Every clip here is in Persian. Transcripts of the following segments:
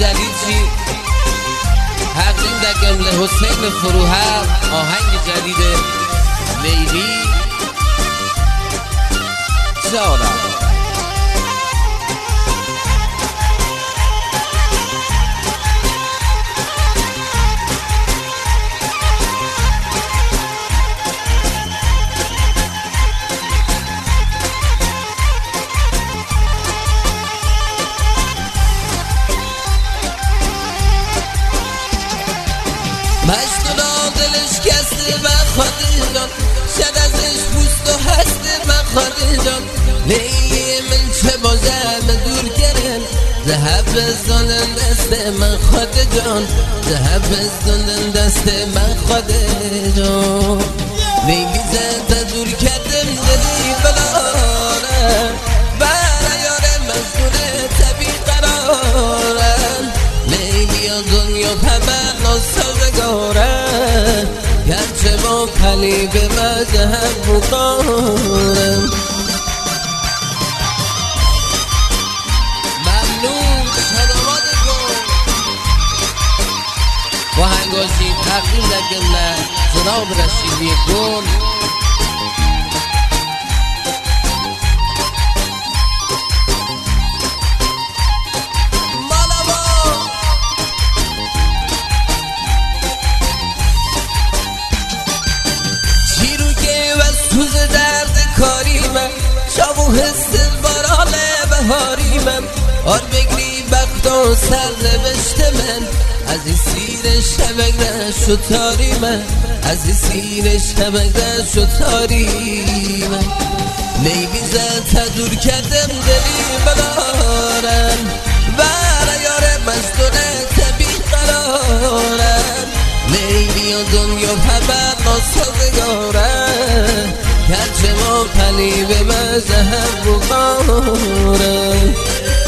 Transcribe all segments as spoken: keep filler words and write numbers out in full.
جدید چی؟ حقیم در گمله حسین فروهر آهنگ جدید لیلی جانم. مشتولا دلش کسته من خواهده جان، شد ازش پوست و هسته من خواهده جان. لیلی من چه بازم دور کرن، ذهب زندن دست من خواهده جان، ذهب زندن دست من خواهده جان. لیلی زنده دور کردم دلی بلارم، برای یارم مزدونه طبی قرارم. لیلی و دنیا همه ناسازگارم، گرچه با قلیب مذهب مقارم. ممنون سلامات کن با هنگاشی تقدیم در گمله جناب رشیدی گل. توز درد کاری من شب و حس باران بهاری من، آر بگری بخت و سر نوشته من، از این سیر شبک نشد تاری من، از این سیر شبک نشد تاری من. لیلی زد دور کردم دلی بدارم، برای یار مزدونه طبی قرارم. لیلی و دنیا همه ناسازگارم، گرچه ما قلیب مذهب و قارم.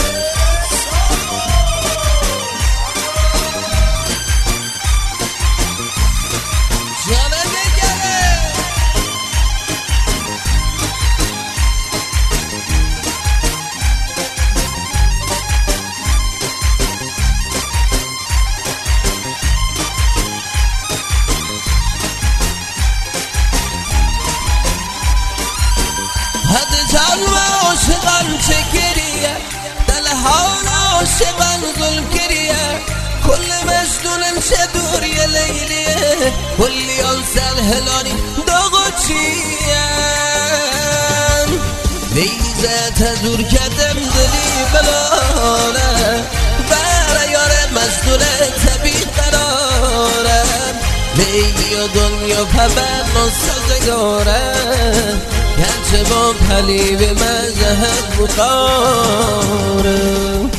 جان و عاشقان چه گریه، دل حال عاشقان ظلم گریه. کل مجدونن چه دوری لیلیه، کلی آن سر هلانی داغو چیه. لیلی زد دور کردم دلی بلارم، برای یار مجدونه طبی قرارم. لیلی و دنیا پبر ناسازگارم، گرچه با قلیب مذهب بخارم.